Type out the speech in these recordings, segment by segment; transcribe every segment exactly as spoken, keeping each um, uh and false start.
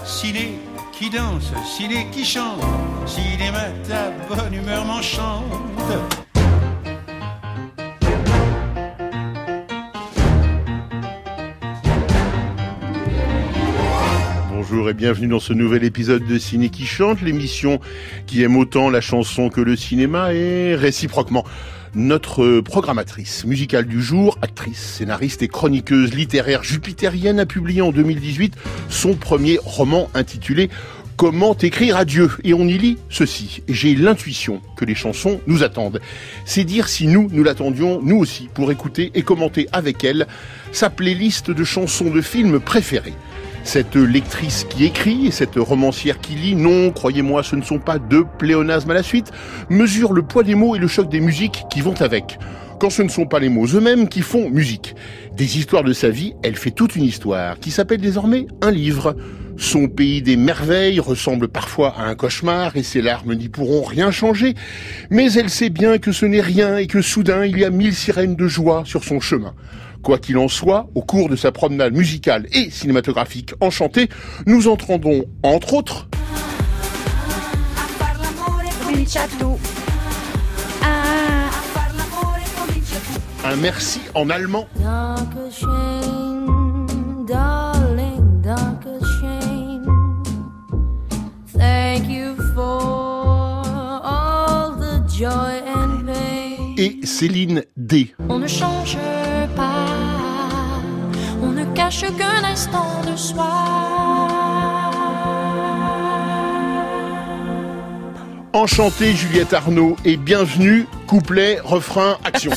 ciné qui danse, ciné qui chante, cinéma ta bonne humeur m'enchante. Bonjour et bienvenue dans ce nouvel épisode de Ciné qui chante, l'émission qui aime autant la chanson que le cinéma et réciproquement. Notre programmatrice musicale du jour, actrice, scénariste et chroniqueuse littéraire jupitérienne, a publié en deux mille dix-huit son premier roman intitulé « Comment écrire à Dieu ?» Et on y lit ceci. J'ai l'intuition que les chansons nous attendent. C'est dire si nous, nous l'attendions, nous aussi, pour écouter et commenter avec elle sa playlist de chansons de films préférées. Cette lectrice qui écrit et cette romancière qui lit, non, croyez-moi, ce ne sont pas deux pléonasmes à la suite, mesurent le poids des mots et le choc des musiques qui vont avec. Quand ce ne sont pas les mots eux-mêmes qui font musique. Des histoires de sa vie, elle fait toute une histoire qui s'appelle désormais un livre. Son pays des merveilles ressemble parfois à un cauchemar et ses larmes n'y pourront rien changer. Mais elle sait bien que ce n'est rien et que soudain il y a mille sirènes de joie sur son chemin. Quoi qu'il en soit, au cours de sa promenade musicale et cinématographique enchantée, nous entendons, entre autres, un merci en allemand. Et Céline D. On ne change pas, on ne cache qu'un instant de soi. Enchantée Juliette Arnaud et bienvenue, couplet, refrain, action.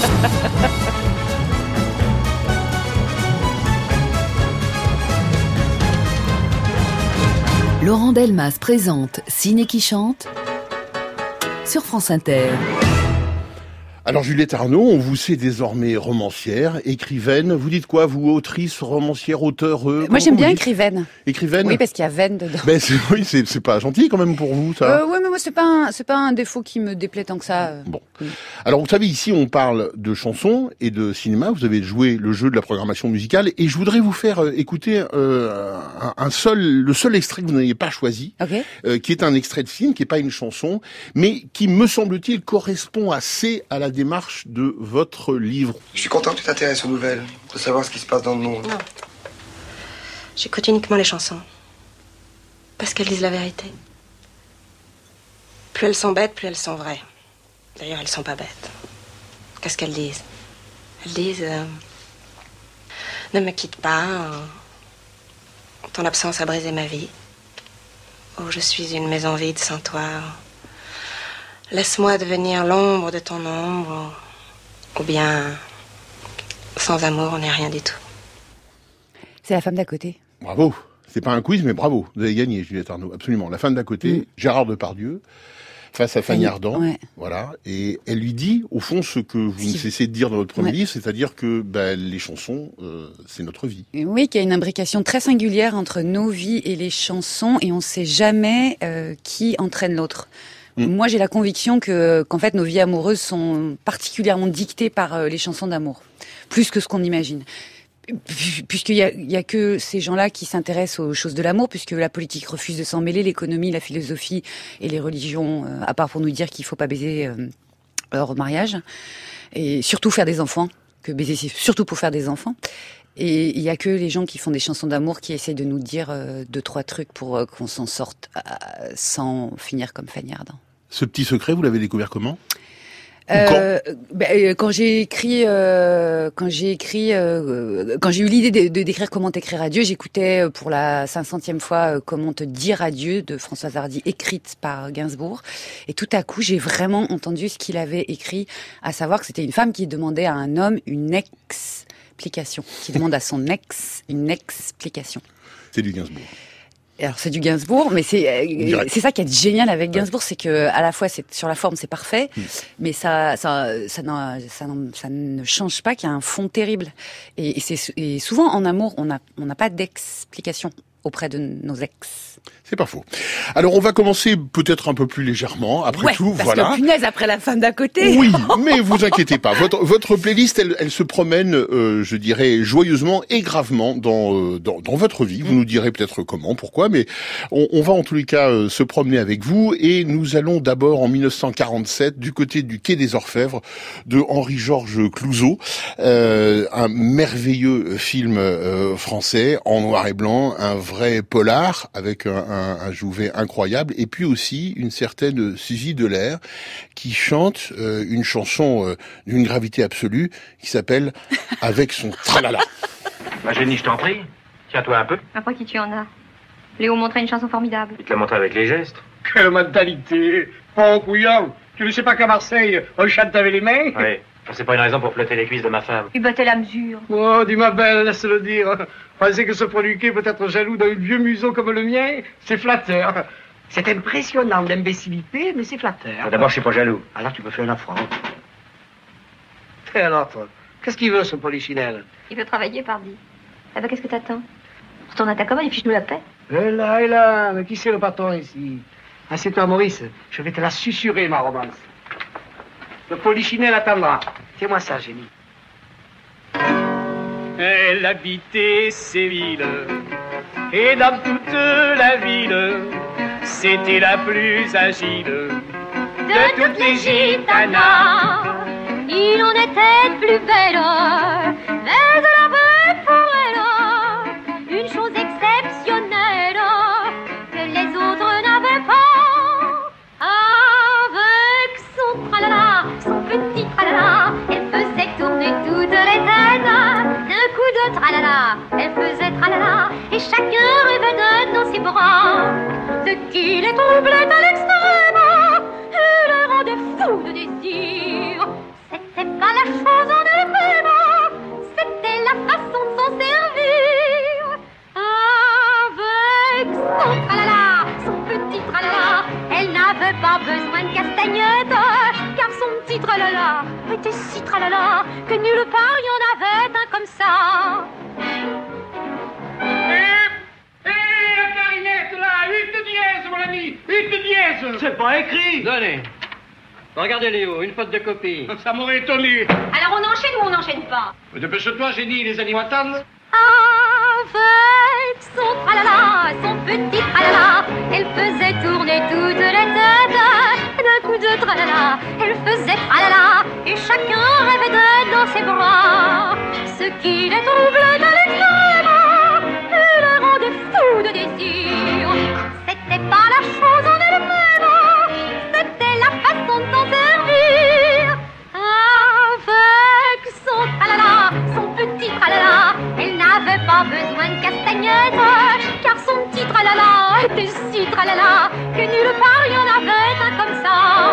Laurent Delmas présente Ciné qui chante sur France Inter. Alors Juliette Arnaud, on vous sait désormais romancière, écrivaine. Vous dites quoi, vous, autrice, romancière, auteur euh, Moi j'aime bien dites écrivaine. Écrivaine. Oui, parce qu'il y a veine dedans. Ben c'est, oui, c'est, c'est pas gentil quand même pour vous, ça. Euh, oui, mais moi c'est pas un, c'est pas un défaut qui me déplaît tant que ça. Bon. Alors vous savez, ici on parle de chansons et de cinéma. Vous avez joué le jeu de la programmation musicale et je voudrais vous faire euh, écouter euh, un, un seul, le seul extrait que vous n'ayez pas choisi, Okay. euh, qui est un extrait de film, qui est pas une chanson, mais qui me semble-t-il correspond assez à la démarche de votre livre. Je suis content que tu t'intéresses aux nouvelles, de savoir ce qui se passe dans le monde. Non. J'écoute uniquement les chansons. Parce qu'elles disent la vérité. Plus elles sont bêtes, plus elles sont vraies. D'ailleurs, elles sont pas bêtes. Qu'est-ce qu'elles disent? Elles disent... Euh, ne me quitte pas. Euh, ton absence a brisé ma vie. Oh, je suis une maison vide sans toi. Laisse-moi devenir l'ombre de ton ombre. Ou bien, sans amour, on n'est rien du tout. C'est la femme d'à côté. Bravo. C'est pas un quiz, mais bravo. Vous avez gagné, Juliette Arnaud. Absolument. La femme d'à côté, mmh. Gérard Depardieu, face à Fanny Ardant. Ouais. Voilà. Et elle lui dit, au fond, ce que vous si. ne cessez de dire dans votre premier ouais. livre, c'est-à-dire que bah, les chansons, euh, c'est notre vie. Oui, qu'il y a une imbrication très singulière entre nos vies et les chansons, et on ne sait jamais euh, qui entraîne l'autre. Moi, j'ai la conviction que qu'en fait, nos vies amoureuses sont particulièrement dictées par euh, les chansons d'amour, plus que ce qu'on imagine. Puisqu'il y a, il y a que ces gens-là qui s'intéressent aux choses de l'amour, puisque la politique refuse de s'en mêler, l'économie, la philosophie et les religions, euh, à part pour nous dire qu'il faut pas baiser euh, hors mariage, et surtout faire des enfants, que baiser c'est surtout pour faire des enfants. Et il y a que les gens qui font des chansons d'amour qui essayent de nous dire euh, deux, trois trucs pour euh, qu'on s'en sorte euh, sans finir comme Fanny Ardant. Ce petit secret, vous l'avez découvert comment ? Euh, ben, quand j'ai écrit, euh, quand j'ai écrit, euh, quand j'ai eu l'idée de, de d'écrire Comment t'écrire à Dieu, j'écoutais pour la cinq centième fois Comment te dire adieu de Françoise Hardy, écrite par Gainsbourg. Et tout à coup, j'ai vraiment entendu ce qu'il avait écrit, à savoir que c'était une femme qui demandait à un homme une explication, qui demande à son ex une explication. C'est du Gainsbourg. Alors c'est du Gainsbourg, mais c'est c'est ça qui est génial avec Gainsbourg, c'est que à la fois c'est sur la forme c'est parfait, mmh. mais ça ça ça, ça, ça, ça ne change pas qu'il y a un fond terrible. Et, et c'est et souvent en amour on a on n'a pas d'explication. auprès de nos ex. C'est pas faux. Alors on va commencer peut-être un peu plus légèrement. Après ouais, tout, parce voilà. Que punaise, après la femme d'à côté. Oui, mais vous inquiétez pas. Votre votre playlist, elle, elle se promène, euh, je dirais, joyeusement et gravement dans euh, dans, dans votre vie. Vous nous direz peut-être comment, pourquoi, mais on, on va en tous les cas euh, se promener avec vous. Et nous allons d'abord en dix-neuf cent quarante-sept du côté du Quai des Orfèvres de Henri-Georges Clouzot, euh, un merveilleux film euh, français en noir et blanc, un vrai polar avec un, un Un, un Jouvet incroyable, et puis aussi une certaine Suzy Delair qui chante euh, une chanson euh, d'une gravité absolue qui s'appelle Avec son tralala. Ma Génie, je t'en prie, tiens-toi un peu. Après qui tu en as? Léo montrait une chanson formidable. Il te l'a montré avec les gestes. Quelle mentalité! Oh, couillon, tu ne sais pas qu'à Marseille, on chante avec les mains? Oui, c'est pas une raison pour flatter les cuisses de ma femme. Il battait la mesure. Oh, dis ma belle, laisse-le dire. Pensez que ce produit peut être jaloux d'un vieux museau comme le mien, c'est flatteur. C'est impressionnant d'imbécilité, mais c'est flatteur. D'abord, je suis pas jaloux. Alors tu peux faire un affront. Et alors, toi, qu'est-ce qu'il veut, ce polichinelle? Il veut travailler, pardi. Eh ben, qu'est-ce que t'attends? Retourne à ta commode et fiche-nous la paix. Et là, et là, mais qui c'est le patron ici? Ah, c'est toi, Maurice. Je vais te la susurrer, ma romance. Le polichinelle attendra. Fais-moi ça, Génie. Elle habitait Séville, et dans toute la ville, c'était la plus agile de toutes les gitanas. Il en était plus belle, mais elle avait pour elle une chose exceptionnelle que les autres n'avaient pas. Avec son tralala, son petit tralala, elle faisait tourner toutes les têtes. D'un coup de tralala, elle faisait tralala, et chacun rêvait d'être dans ses bras. Ce qui les troublait à l'extrême et les rendait fous de désir, c'était pas la chose en elle-même, c'était la façon de s'en servir. Avec son tralala, son petit tralala, elle n'avait pas besoin de castagnettes, car son petit tralala était si tralala que nulle part il y en avait un comme ça. Hé, hé, la clarinette là, une dièse, mon ami, une dièse. C'est pas écrit. Donnez. Regardez Léo, une faute de copie. Ça m'aurait étonné. Alors on enchaîne ou on n'enchaîne pas? Dépêche-toi, Génie, les animaux attendent. Avec son tralala, son petit tralala, elle faisait tourner toutes les têtes. D'un coup de tralala, elle faisait tralala, et chacun rêvait d'être dans ses bras. Ce qui les troublait à l'extrême et les rendait fous de désir, c'était pas la chose en elle-même, c'était la façon de s'en servir. Avec son tralala, son petit tralala, elle n'avait pas besoin de castagnettes, car son petit tralala était si tralala que nulle part il y en avait un comme ça.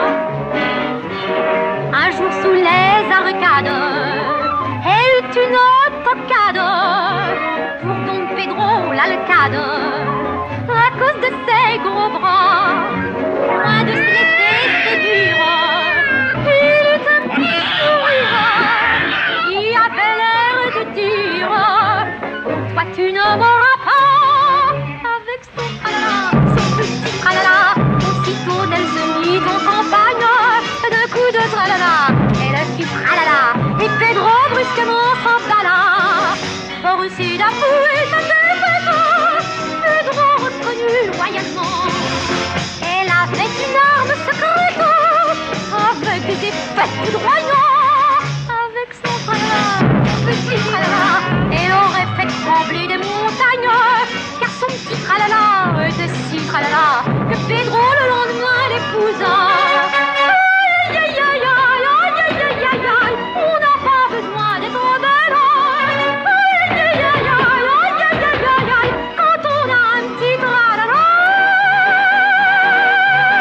Un jour sous les arcades, elle eut une autocade pour Don Pedro l'alcade, à cause de ses gros bras, loin de se laisser séduire. Il eut un petit sourire qui avait l'air de dire: toi tu ne m'auras pas. Avec son tralala, son petit tralala, aussitôt elle se mit en campagne. D'un coup de tralala, elle fit tralala, et Pedro brusquement s'emballa. Forcé d'avouer sa défaite, Pedro reconnut loyalement. Elle avait une arme secrète, avec des effets foudroyants. Avec son tralala, petit tralala, elle aurait fait trembler des montagnes, car son petit tralala était si tralala que Pedro le lendemain l'épousa. Aïe aïe aïe aïe aïe aïe aïe aïe, on n'a pas besoin d'être belle. Aïe aïe aïe aïe aïe aïe aïe aïe aïe, quand on a un petit tralala.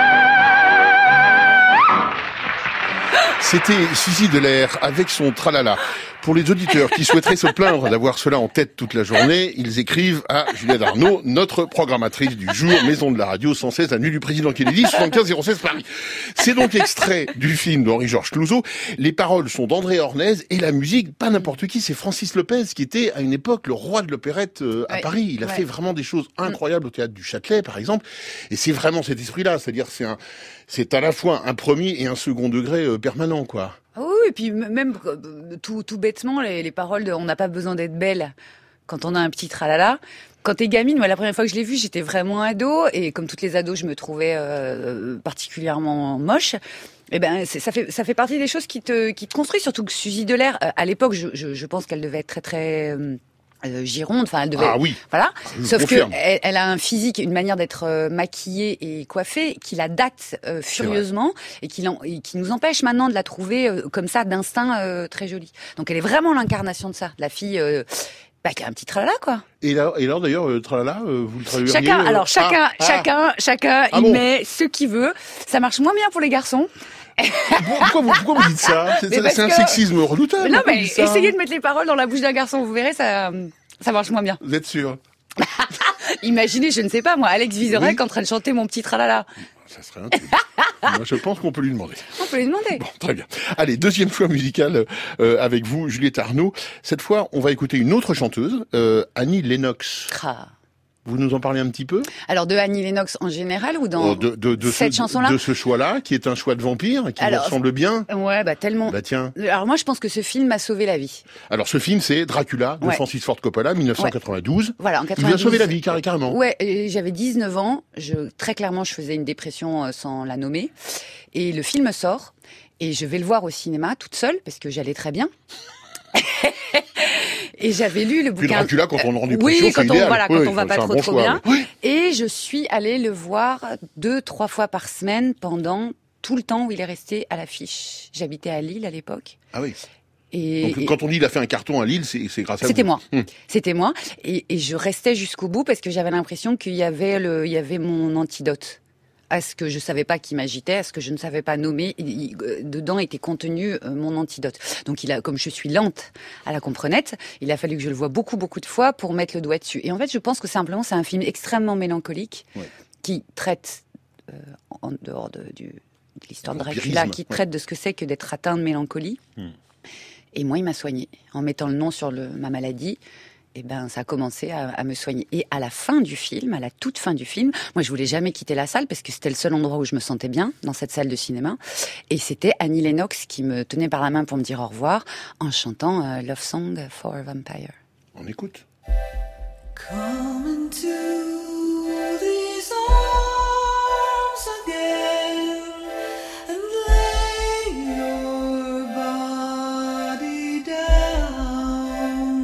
C'était Suzy Delair avec son tralala. Pour les auditeurs qui souhaiteraient se plaindre d'avoir cela en tête toute la journée, ils écrivent à Juliette Arnaud, notre programmatrice du jour, maison de la radio cent seize, avenue du Président Kennedy, soixante-quinze zéro seize Paris. C'est donc extrait du film d'Henri-Georges Clouzot. Les paroles sont d'André Hornez et la musique, pas n'importe qui, c'est Francis Lopez qui était à une époque le roi de l'opérette euh, à ouais. Paris. Il a ouais. fait vraiment des choses incroyables au théâtre du Châtelet, par exemple. Et c'est vraiment cet esprit-là, c'est-à-dire c'est un, c'est à la fois un premier et un second degré euh, permanent, quoi. Ah oui, et puis même euh, tout, tout bêtement, les, les paroles de « on n'a pas besoin d'être belle » quand on a un petit tralala. Quand t'es gamine, moi la première fois que je l'ai vu, j'étais vraiment ado, et comme toutes les ados, je me trouvais euh, particulièrement moche. Eh ben, c'est, ça fait ça fait partie des choses qui te qui te construisent, surtout que Suzy Delair, euh, à l'époque, je, je, je pense qu'elle devait être très très euh, Euh, Gironde, enfin elle devait. Ah oui. Voilà. Je Sauf confirme. que elle, elle a un physique, une manière d'être euh, maquillée et coiffée qui la date euh, furieusement et qui, et qui nous empêche maintenant de la trouver euh, comme ça d'instinct euh, très jolie. Donc elle est vraiment l'incarnation de ça, de la fille euh, bah, qui a un petit tralala quoi. Et là, et là d'ailleurs, euh, tralala, euh, vous le traduiriez. Chacun, euh, alors chacun, ah, chacun, ah. chacun, Ah il bon. met ce qu'il veut. Ça marche moins bien pour les garçons. Pourquoi vous, pourquoi vous dites ça? C'est, c'est un que... sexisme redoutable. Non mais ça essayez de mettre les paroles dans la bouche d'un garçon, vous verrez, ça, ça marche moins bien. Vous êtes sûr? Imaginez, je ne sais pas, moi, Alex Vizorek oui. en train de chanter Mon petit tralala. Ça serait un truc. Moi, je pense qu'on peut lui demander. On peut lui demander. Bon, très bien. Allez, deuxième choix musical euh, avec vous, Juliette Arnaud. Cette fois, on va écouter une autre chanteuse, euh, Annie Lennox. Ah. Vous nous en parlez un petit peu? Alors de Annie Lennox en général ou dans de, de, de cette ce, chanson-là? De ce choix-là, qui est un choix de vampire, qui Alors, vous ressemble bien. Ouais, bah tellement. Bah tiens. Alors moi, je pense que ce film m'a sauvé la vie. Alors ce film, c'est Dracula de ouais. Francis Ford Coppola, dix-neuf cent quatre-vingt-douze. Ouais. Voilà, en quatre-vingt-douze. Il vous a sauvé la vie, carré, carrément. Ouais, et j'avais dix-neuf ans. Je, très clairement, je faisais une dépression sans la nommer. Et le film sort. Et je vais le voir au cinéma toute seule, parce que j'allais très bien. Et j'avais lu le bouquin. Puis Dracula, quand on est en dépression, oui, c'est quand on, idéal. voilà, oui, quand oui, on va pas un trop bon trop choix, bien. Oui. Et je suis allée le voir deux, trois fois par semaine pendant tout le temps où il est resté à l'affiche. J'habitais à Lille à l'époque. Ah oui. Et, Donc, et quand on dit il a fait un carton à Lille, c'est, c'est grâce à vous. C'était moi. Hum. C'était moi. Et, et je restais jusqu'au bout parce que j'avais l'impression qu'il y avait le, il y avait mon antidote à ce que je savais pas qui m'agitait, à ce que je ne savais pas nommer. Il, il, dedans était contenu euh, mon antidote. Donc il a, comme je suis lente à la comprenette, il a fallu que je le voie beaucoup, beaucoup de fois pour mettre le doigt dessus. Et en fait, je pense que simplement c'est un film extrêmement mélancolique ouais. qui traite, euh, en dehors de, du, de l'histoire de Dracula, qui ouais. traite de ce que c'est que d'être atteint de mélancolie. Hmm. Et moi, il m'a soignée en mettant le nom sur le, ma maladie. Et ben, ça a commencé à, à me soigner. Et à la fin du film, à la toute fin du film, moi, je voulais jamais quitter la salle parce que c'était le seul endroit où je me sentais bien dans cette salle de cinéma. Et c'était Annie Lennox qui me tenait par la main pour me dire au revoir en chantant euh, Love Song for a Vampire. On écoute. Come into these arms again and lay your body down.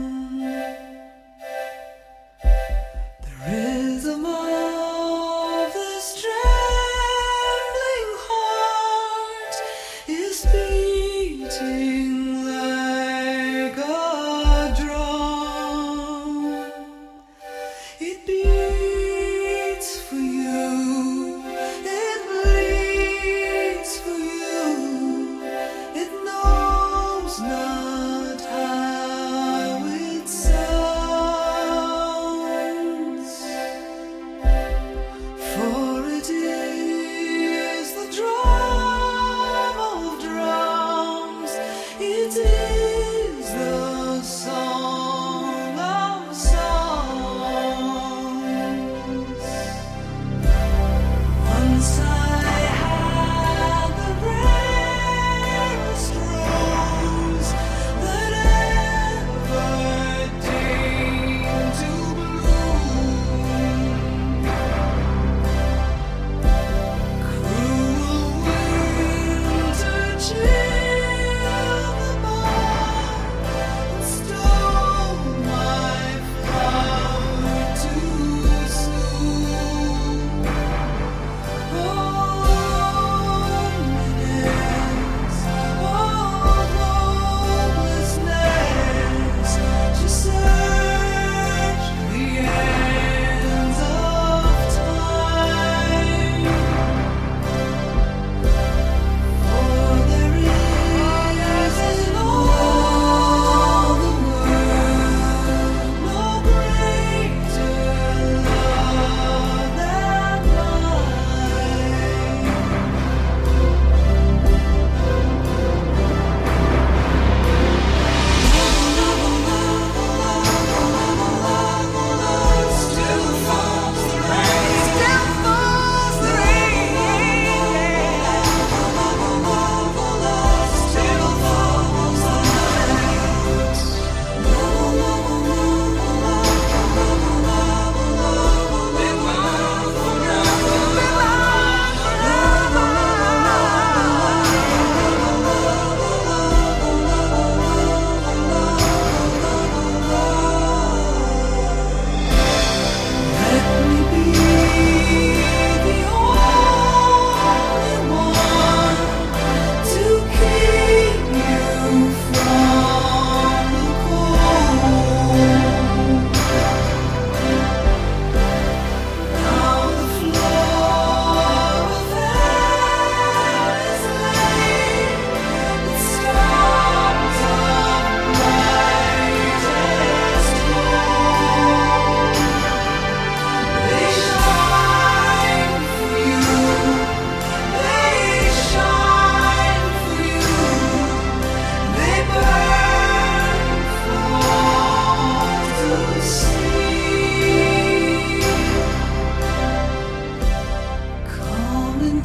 Rhythm of this trembling heart is beating like a drum. It beats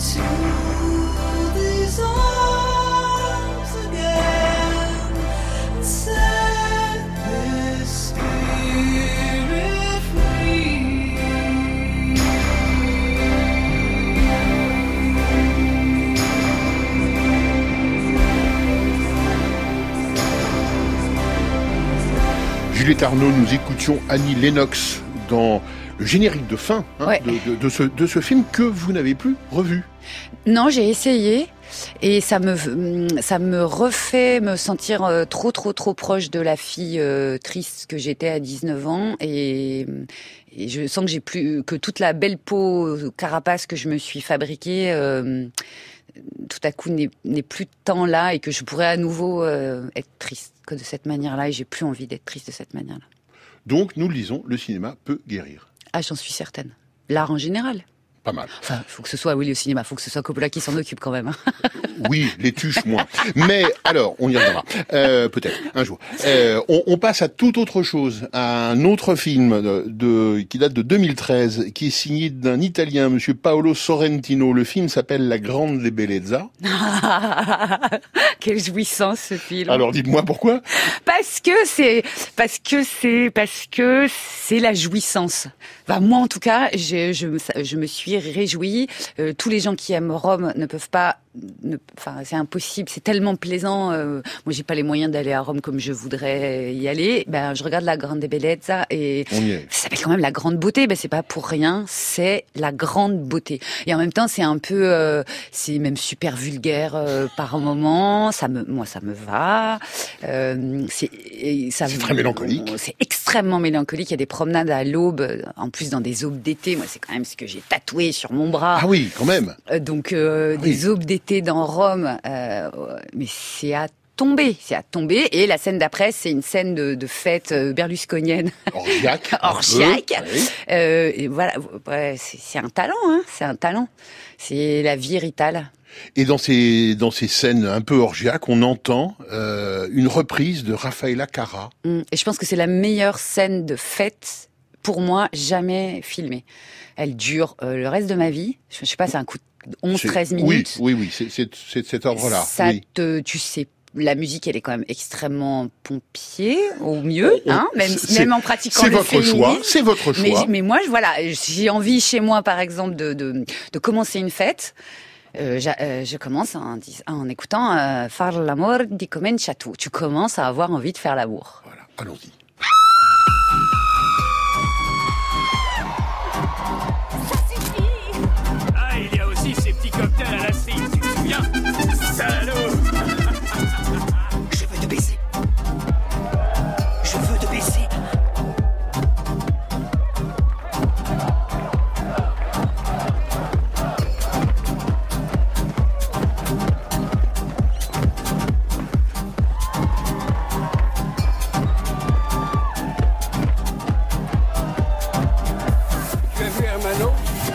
into these arms again and set this spirit free. Juliette Arnaud, nous écoutions Annie Lennox dans le générique de fin hein, Ouais. de, de, de, ce, de ce film que vous n'avez plus revu. Non, j'ai essayé et ça me ça me refait me sentir euh, trop trop trop proche de la fille euh, triste que j'étais à dix-neuf ans et, et je sens que j'ai plus que toute la belle peau euh, carapace que je me suis fabriquée euh, tout à coup n'est, n'est plus tant là et que je pourrais à nouveau euh, être triste que de cette manière-là et j'ai plus envie d'être triste de cette manière-là. Donc, nous le disons, le cinéma peut guérir. Ah, j'en suis certaine. L'art en général. Pas mal. Enfin, faut que ce soit, oui, le cinéma, faut que ce soit Coppola qui s'en occupe quand même. hein. Oui, les tuches moins. Mais alors, on y reviendra. Euh, peut-être, un jour. Euh, on, on passe à toute autre chose, à un autre film de, de qui date de deux mille treize, qui est signé d'un Italien, monsieur Paolo Sorrentino. Le film s'appelle La Grande Bellezza. Quelle jouissance ce film. Alors, dites-moi pourquoi. Parce que c'est, parce que c'est, parce que c'est la jouissance. Enfin, moi, en tout cas, je, je, me- je me suis réjouie. Euh, tous les gens qui aiment Rome ne peuvent pas. Ne, enfin, c'est impossible. C'est tellement plaisant. Euh, moi, j'ai pas les moyens d'aller à Rome comme je voudrais y aller. Ben, je regarde la Grande Bellezza et On y est. ça s'appelle quand même la grande beauté. Ben, c'est pas pour rien. C'est la grande beauté. Et en même temps, c'est un peu, euh, c'est même super vulgaire euh, par moment. Ça me, moi, ça me va. Euh, c'est, et ça, C'est très mélancolique. C'est extrêmement mélancolique. Il y a des promenades à l'aube, en plus dans des aubes d'été. Moi, c'est quand même ce que j'ai tatoué sur mon bras. Ah oui, quand même. Euh, donc euh, Oui. des aubes d'été dans Rome, euh, mais c'est à tomber, c'est à tomber. Et la scène d'après, c'est une scène de, de fête euh, berlusconienne. Orgiaque. un peu, Orgiaque. oui. Euh, et voilà, ouais, c'est, c'est un talent, hein, c'est un talent. C'est la vie ritale. Et dans ces dans ces scènes un peu orgiaques, on entend euh, une reprise de Raffaella Carrà. Mm. Et je pense que c'est la meilleure scène de fête pour moi jamais filmée. Elle dure euh, le reste de ma vie. Je, je sais pas, c'est un coup de onze treize C'est- minutes. Oui, oui, oui, c'est c'est c'est de cet ordre-là. Ça Oui. te, tu sais, la musique, elle est quand même extrêmement pompier, au mieux, On- hein, même, c'est- même en pratiquant c'est le votre féminisme. choix, c'est votre Mais, choix. mais moi, je- voilà, j'ai envie chez moi, par exemple, de, de, de commencer une fête. Euh, j'a- euh, je commence en, dis- en écoutant euh, Far l'amor di comincia tu. Tu commences à avoir envie de faire l'amour. Voilà, allons-y. Ah, il y a aussi ces petits cocktails à la cire, tu te souviens? Salaud! Je veux te baiser. Je veux te baiser. Tu as vu Hermano?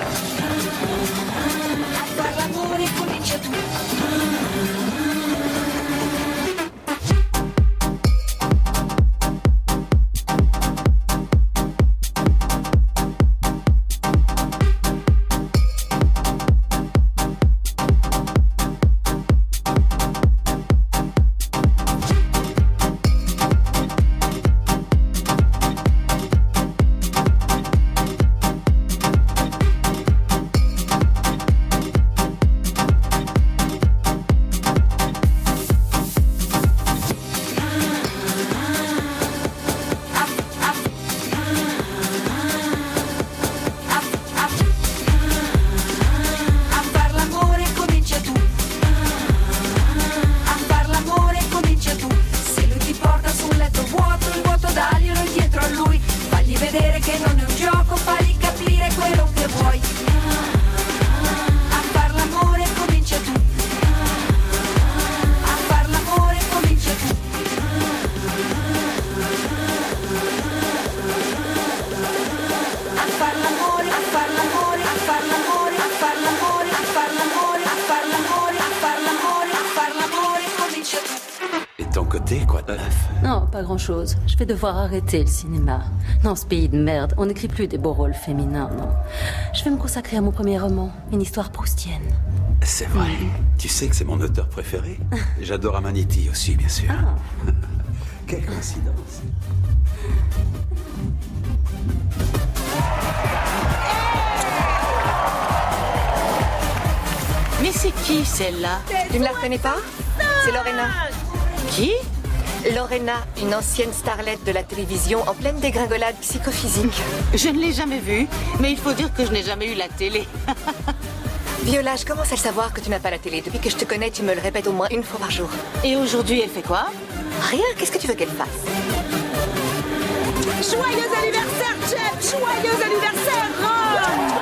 A far l'amore comincia tu. A far l'amore comincia tu. Se lui ti porta sul letto vuoto, il vuoto daglielo dietro a lui. Fagli vedere che non è un gioco, fagli capire quello che vuoi. A far l'amore comincia tu. A far l'amore comincia tu. A far l'amore, a far l'amore, a far l'amore, a far l'amore, a far l'amore, a far l'amore, a far l'amore, a far l'amore, comincia tu. Et de ton côté, quoi de neuf? Non, pas grand-chose. Je vais devoir arrêter le cinéma. Dans ce pays de merde, on n'écrit plus des beaux rôles féminins, non. Je vais me consacrer à mon premier roman, une histoire proustienne. C'est vrai. Tu sais que c'est mon auteur préféré. J'adore Amaniti aussi, bien sûr. Ah. Quelle coïncidence. Mais c'est qui celle-là? Tu ne la reconnais pas? C'est Lorena. Qui? Lorena, une ancienne starlette de la télévision en pleine dégringolade psychophysique. Je ne l'ai jamais vue, mais il faut dire que je n'ai jamais eu la télé. Viola, je commence à le savoir que tu n'as pas la télé. Depuis que je te connais, tu me le répètes au moins une fois par jour. Et aujourd'hui, elle fait quoi? Rien, qu'est-ce que tu veux qu'elle fasse? Joyeux anniversaire, Jeff! Joyeux anniversaire, Ron!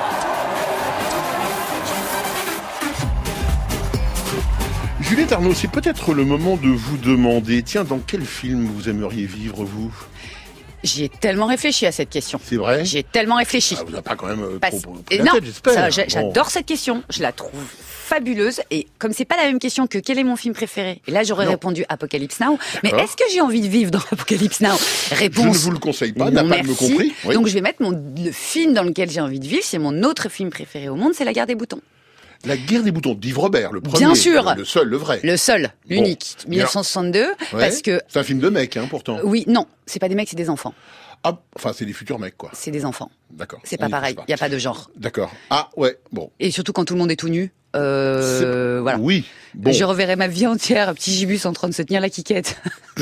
Juliette Arnaud, c'est peut-être le moment de vous demander, tiens, dans quel film vous aimeriez vivre, vous? J'y ai tellement réfléchi à cette question. C'est vrai? J'y ai tellement réfléchi. Ah, vous n'avez pas quand même euh, Parce... trop pris la non, tête, j'espère. ça, j'a- j'adore Bon. cette question. Je la trouve fabuleuse. Et comme c'est pas la même question que quel est mon film préféré, et là j'aurais Non. répondu Apocalypse Now. Mais D'accord. est-ce que j'ai envie de vivre dans Apocalypse Now? Réponse. Je ne vous le conseille pas, n'a non, pas me merci. compris. Oui. Donc je vais mettre mon, le film dans lequel j'ai envie de vivre. C'est mon autre film préféré au monde, c'est La Guerre des boutons. La guerre des boutons d'Yves Robert, le premier. Bien sûr. Le, le seul, le vrai. Le seul, l'unique, Bon. dix-neuf cent soixante-deux. Ouais. Parce que, C'est un film de mec, hein, pourtant. oui, non, c'est pas des mecs, c'est des enfants. Ah, enfin, c'est des futurs mecs, quoi. C'est des enfants. D'accord. C'est On pas y pareil. touche Il y a pas de genre. D'accord. Ah, ouais, bon. Et surtout quand tout le monde est tout nu. Euh, voilà. Oui, bon. Je reverrai ma vie entière, un petit gibus en train de se tenir la quiquette.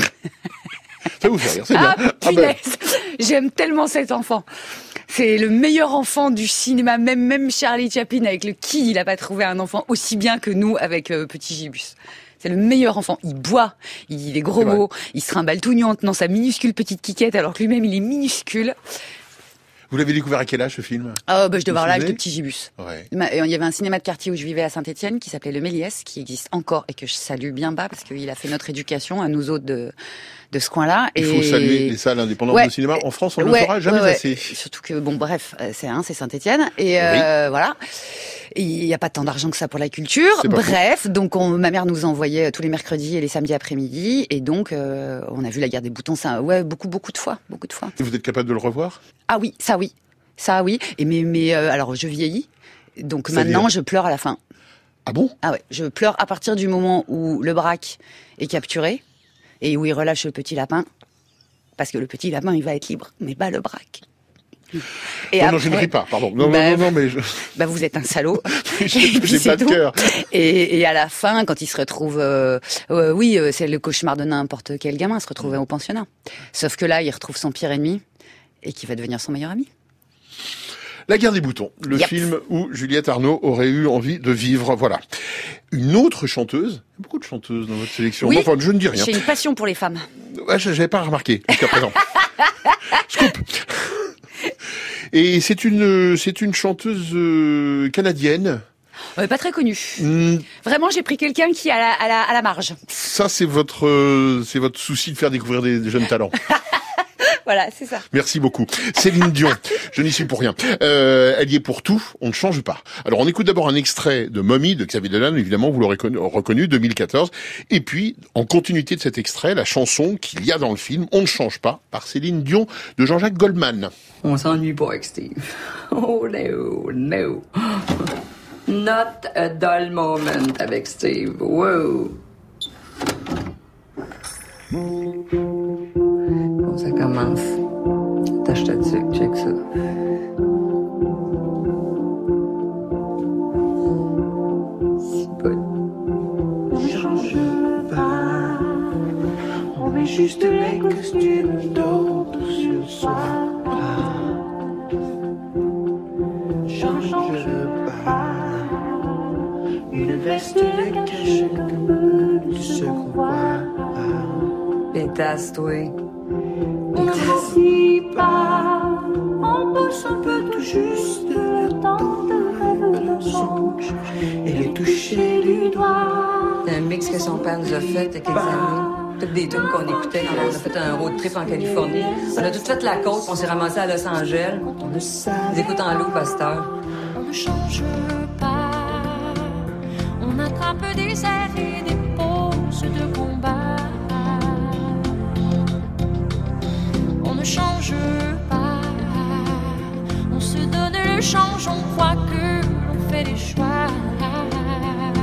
Ça vous fait rire, c'est Ah, bien. Ah, ben, punaise. J'aime tellement cet enfant. C'est le meilleur enfant du cinéma. Même, même Charlie Chaplin, avec le Kid, il a pas trouvé un enfant aussi bien que nous avec euh, Petit Gibus. C'est le meilleur enfant. Il boit, il est gros C'est vrai. beau, il se trimballe tout nu en tenant sa minuscule petite quiquette alors que lui-même il est minuscule. vous l'avez découvert à quel âge, ce film? Ah, bah, je devais Vous avoir vous l'âge de souvenez Petit Gibus. Ouais. Ma- Il y avait un cinéma de quartier où je vivais à Saint-Étienne qui s'appelait le Méliès, qui existe encore et que je salue bien bas parce qu'il a fait notre éducation à nous autres de, de ce coin-là. Il faut Et- saluer les salles indépendantes Ouais. de cinéma. En France, on ne Ouais, le fera jamais ouais, ouais. assez. Surtout que, bon, bref, euh, c'est un, c'est Saint-Étienne. Et euh, voilà. Et il n'y a pas tant d'argent que ça pour la culture. C'est pas Bref, donc on, ma mère nous envoyait tous les mercredis et les samedis après-midi. Et donc, euh, on a vu La Guerre des boutons, ça, ouais, beaucoup, beaucoup de fois. Beaucoup de fois. Vous êtes capable de le revoir? Ah oui, ça oui. Ça oui. Et mais, mais euh, alors, je vieillis. Donc C'est-à-dire maintenant, je pleure à la fin. Ah bon? Ah ouais, je pleure à partir du moment où le braque est capturé et où il relâche le petit lapin. Parce que le petit lapin, il va être libre, mais pas le braque. Et non, non, je ne ris pas, pardon. Non, Bah, non, non, non, mais je... Bah vous êtes un salaud. j'ai Et puis, j'ai c'est pas de tout. cœur. Et, et à la fin, quand il se retrouve, euh, euh, oui, euh, c'est le cauchemar de n'importe quel gamin, se retrouver au pensionnat. Sauf que là, il retrouve son pire ennemi et qui va devenir son meilleur ami. La guerre des boutons, le Yep. film où Juliette Arnaud aurait eu envie de vivre, voilà. Une autre chanteuse, beaucoup de chanteuses dans votre sélection. Oui, Bon, enfin, je ne dis rien. J'ai une passion pour les femmes. Ouais, je n'avais pas remarqué jusqu'à présent. Scoop. Et c'est une, c'est une chanteuse euh, canadienne. Ouais, pas très connue. Hmm, Vraiment, j'ai pris quelqu'un qui est à la, à la, à la marge. ça, c'est votre, euh, c'est votre souci de faire découvrir des, des jeunes talents. Voilà, c'est ça. Merci beaucoup. Céline Dion, je n'y suis pour rien. Euh, elle y est pour tout, on ne change pas. Alors on écoute d'abord un extrait de Mommy de Xavier Dolan, évidemment vous l'aurez connu- reconnu, deux mille quatorze. Et puis, en continuité de cet extrait, la chanson qu'il y a dans le film, On ne change pas, par Céline Dion de Jean-Jacques Goldman. On s'ennuie pas avec Steve. Oh no, no. Not a dull moment avec Steve. Wow. Bon, ça commence. Tâche ta tuque, check ça. Si bon. Ne change pas, on met juste les costumes d'autres sur le soir. Change pas, une veste de cache comme de ce qu'on voit. Pétasse-toi. On n'apprécie pas, on pousse un peu tout juste le temps de rêve d'un songe et les toucher du doigt. C'est un mix que son père nous a fait il y a quelques années. Toutes des tunes qu'on écoutait quand on a fait un road trip en Californie. On a tout fait la côte, on s'est ramassé à Los Angeles. Ils écoutent en loup, pasteur. On ne change pas, on attrape des airs et des poses de combat. On ne change pas, on se donne le change, on croit que l'on fait des choix.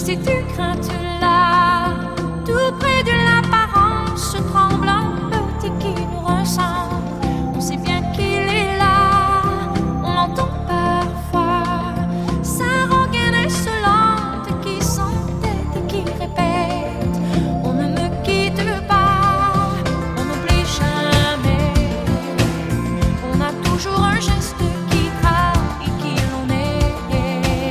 si tu crains, tu l'as. Tout près de l'apparence tremblant, petit qui nous ressemble. On sait bien qu'il est là, on l'entend parfois. Sa rengaine insolente qui s'entête et qui répète: on ne me quitte pas, on n'oublie jamais. On a toujours un geste qui trahit qui l'on est.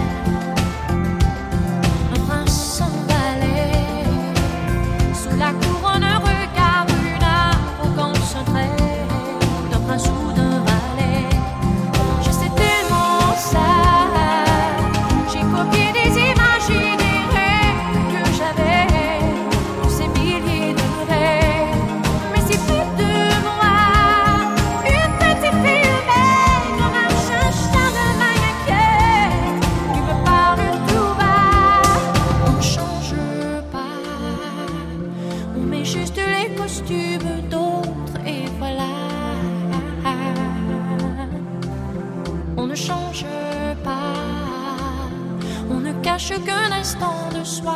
Un prince sans balai, sous la couronne regarde une arrogance, un trait d'un prince ou d'un valet. Je sais tellement ça, j'ai copié des images et des rêves que j'avais, tous ces milliers de rêves. Mais si près de moi, une petite fille humaine marche un chemin inquiète, qui me parle tout bas. On ne change pas, on met juste les costumes d'autres et voilà. On ne change pas, on ne cache qu'un instant de soi.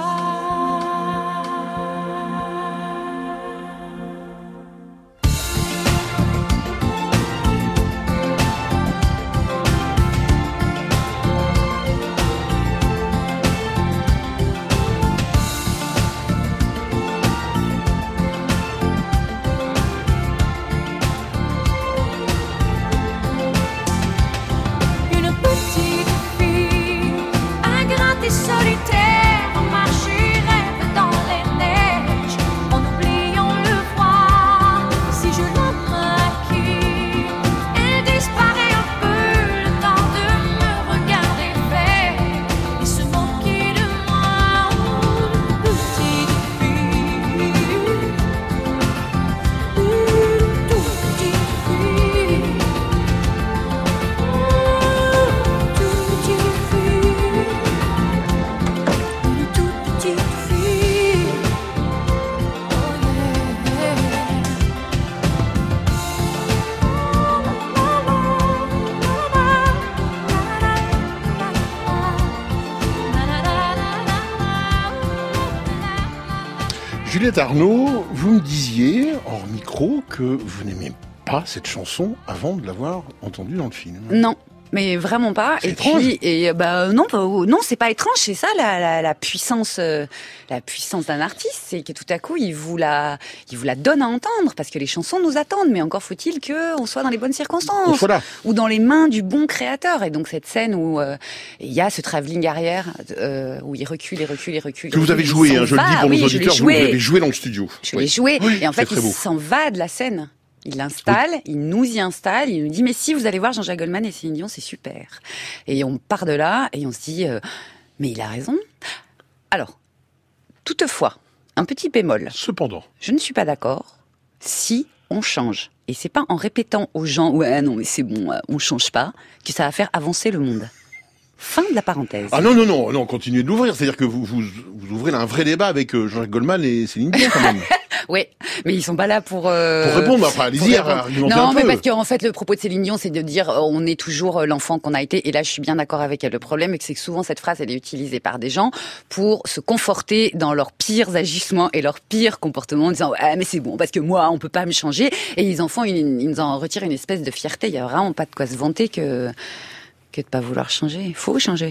Une petite fille, ingrate et solitaire, marche et rêve dans les neiges, en oubliant le froid. Si je la maquille, elle disparaît un peu, le temps de me regarder faire et se moquer de moi. Une petite fille, une toute petite fille. Une toute petite fille, oh Juliette Arnaud, vous me disiez, hors micro, que vous n'aimez pas cette chanson avant de l'avoir entendue dans le film. Non. Mais vraiment pas. C'est et étrange. puis, et bah non, pas- non, c'est pas étrange. C'est ça la, la, la puissance, euh, la puissance d'un artiste, c'est que tout à coup il vous la, il vous la donne à entendre, parce que les chansons nous attendent. Mais encore faut-il que on soit dans les bonnes circonstances, On soit là. ou dans les mains du bon créateur. Et donc cette scène où euh, il y a ce travelling arrière, euh, où il recule et recule et recule. Que vous recule, avez il joué, s'en hein, je le va. dis pour Oui, nos je l'ai auditeurs, vous joué. l'avez joué dans le studio. Je Oui. l'ai joué, Oui, et en c'est fait très il beau. s'en va de la scène. Il l'installe, il nous y installe, il nous dit mais si vous allez voir Jean-Jacques Goldman et Céline Dion, c'est super. Et on part de là et on se dit euh, mais il a raison. Alors, toutefois, un petit bémol. Cependant, je ne suis pas d'accord si on change. Et c'est pas en répétant aux gens ouais non mais c'est bon, euh, on change pas, que ça va faire avancer le monde. Fin de la parenthèse. Ah non, non, non, non, continuez de l'ouvrir. C'est-à-dire que vous, vous, vous ouvrez là un vrai débat avec euh, Jean-Jacques Goldman et Céline Dion, quand même. Oui, mais ils sont pas là pour... Euh, Pour répondre, enfin, allez-y, pour répondre. argumentez Non, un mais peu. parce qu'en fait, le propos de Céline Dion, c'est de dire euh, on est toujours euh, l'enfant qu'on a été. Et là, je suis bien d'accord avec elle. Le problème, c'est que souvent, cette phrase, elle est utilisée par des gens pour se conforter dans leurs pires agissements et leurs pires comportements, en disant ah, mais c'est bon, parce que moi, on peut pas me changer. Et ils en font une, ils nous en retirent une espèce de fierté. Il y a vraiment pas de quoi se vanter que, que de pas vouloir changer. Il faut changer.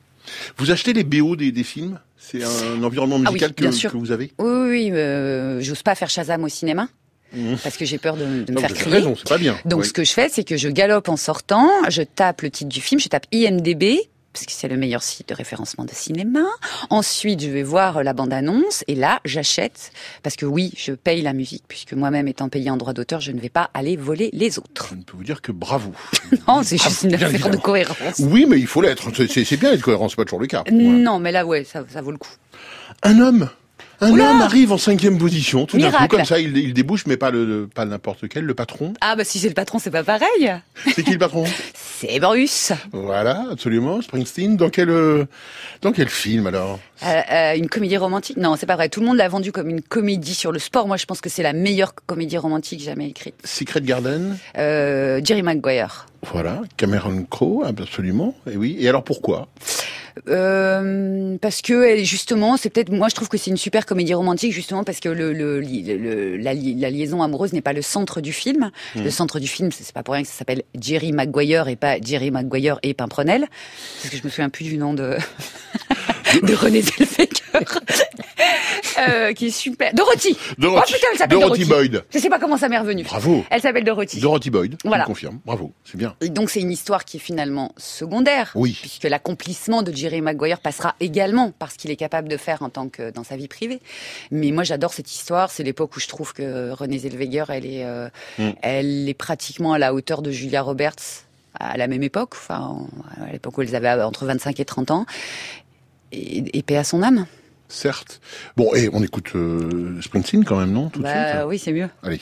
Vous achetez les B O des, des films? C'est un environnement musical ah oui, bien que, sûr. que vous avez? Oui, oui, oui euh, j'ose pas faire Shazam au cinéma. Mmh. Parce que j'ai peur de, de me non, faire vous avez crier. raison, c'est pas bien. Donc oui. ce que je fais, c'est que je galope en sortant, je tape le titre du film, je tape I M D B, parce que c'est le meilleur site de référencement de cinéma. Ensuite, je vais voir la bande-annonce, et là, j'achète, parce que oui, je paye la musique, puisque moi-même étant payé en droit d'auteur, je ne vais pas aller voler les autres. Je ne peux vous dire que bravo. Non, c'est juste une Bien affaire évidemment. de cohérence. Oui, mais il faut l'être. C'est, c'est bien d'être cohérent, c'est pas toujours le cas. Ouais. Non, mais là, ouais, ça, ça vaut le coup. Un homme Un Oula homme arrive en cinquième position, tout d'un coup, Miracle. comme ça, il, il débouche, mais pas le, le- pas n'importe quel, le patron. Ah bah si c'est le patron, c'est pas pareil. C'est qui le patron? C'est Bruce. Voilà, absolument, Springsteen. Dans quel, euh, dans quel film alors? Euh, euh, une comédie romantique? Non, c'est pas vrai. Tout le monde l'a vendu comme une comédie sur le sport. Moi, je pense que c'est la meilleure comédie romantique jamais écrite. Secret Garden. Euh, Jerry Maguire. Voilà, Cameron Crowe, absolument. Et oui. Et alors pourquoi? Euh, parce que justement, c'est peut-être, moi je trouve que c'est une super comédie romantique justement parce que le, le, le, le la, la liaison amoureuse n'est pas le centre du film. Mmh. Le centre du film, c'est pas pour rien que ça s'appelle Jerry Maguire et pas Jerry Maguire et Pimprenel, parce que je me souviens plus du nom de de Renée Zellweger. Euh, qui est super. Dorothy. Dorothy. Oh putain, elle s'appelle Dorothy Dorothy Boyd. Je sais pas comment ça m'est revenu. Bravo. Elle s'appelle Dorothy. Dorothy Boyd. Voilà. Je confirme. Bravo. C'est bien. Et donc c'est une histoire qui est finalement secondaire. Oui. Puisque l'accomplissement de Jerry Maguire passera également par ce qu'il est capable de faire en tant que dans sa vie privée. Mais moi j'adore cette histoire. C'est l'époque où je trouve que Renée Zellweger, elle est, euh, mm. elle est pratiquement à la hauteur de Julia Roberts à la même époque. Enfin, à l'époque où elles avaient entre vingt-cinq et trente ans. Et, et paix à son âme. Certes. Bon, et on écoute euh, Springsteen quand même, non, tout bah, de suite. Oui, c'est mieux. Allez.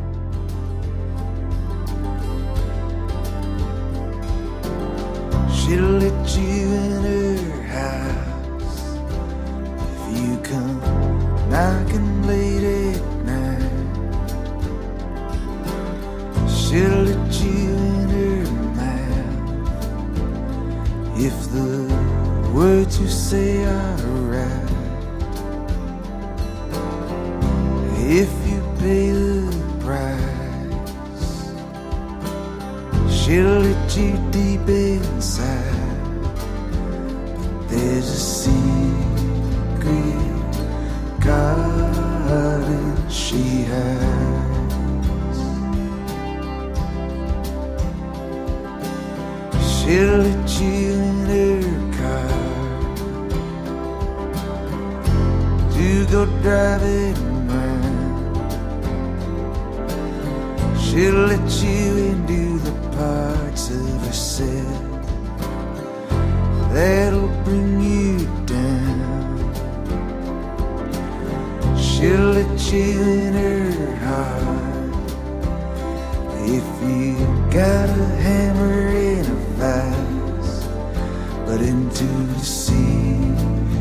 She'll let you in her house if you come knocking late at night. She'll let you in her mouth if the words you say are right. If you pay the price, she'll let you deep inside. But there's a secret garden she hides. She'll let you in her car to go driving. She'll let you into the parts of herself that'll bring you down. She'll let you in her heart if you got a hammer and a vise, but into the secret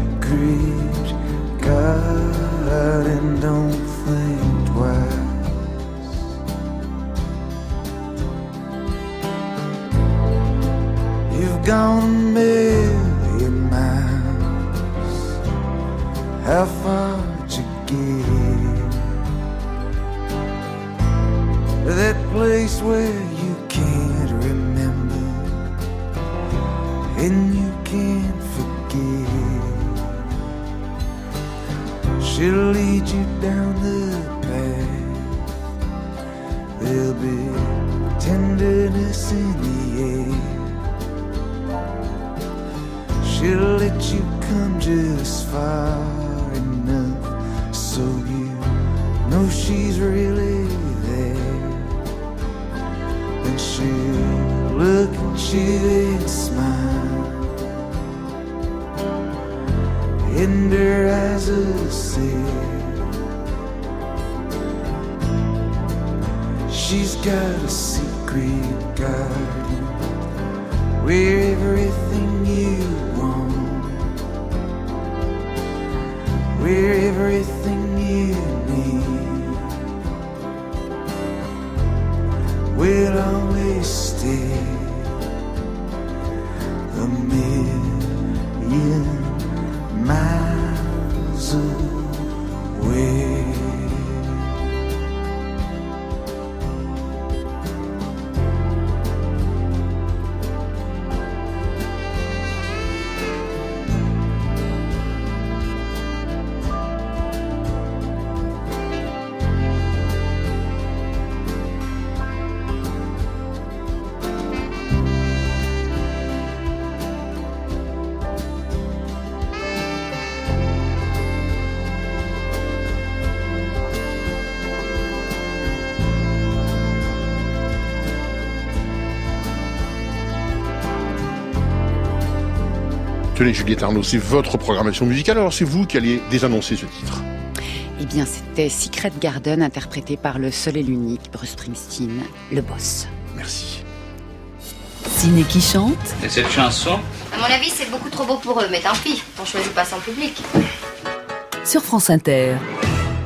garden, don't think twice. Gone a million miles. How far'd you get? That place where you can't remember and you can't forget. She'll lead you down the path. There'll be tenderness in the air. She'll let you come just far enough so you know she's really there. Then she'll look at you and smile, and her eyes will say she's got a secret garden where everything you we're everything you need. We'll always stay a million miles away. Tenez, Juliette Arnaud, c'est votre programmation musicale, alors c'est vous qui alliez désannoncer ce titre. Eh bien, c'était Secret Garden, interprété par le seul et l'unique Bruce Springsteen, le boss. Merci. Ciné qui chante. Et cette chanson ? À mon avis, c'est beaucoup trop beau pour eux, mais tant pis, on choisit pas son public. Sur France Inter.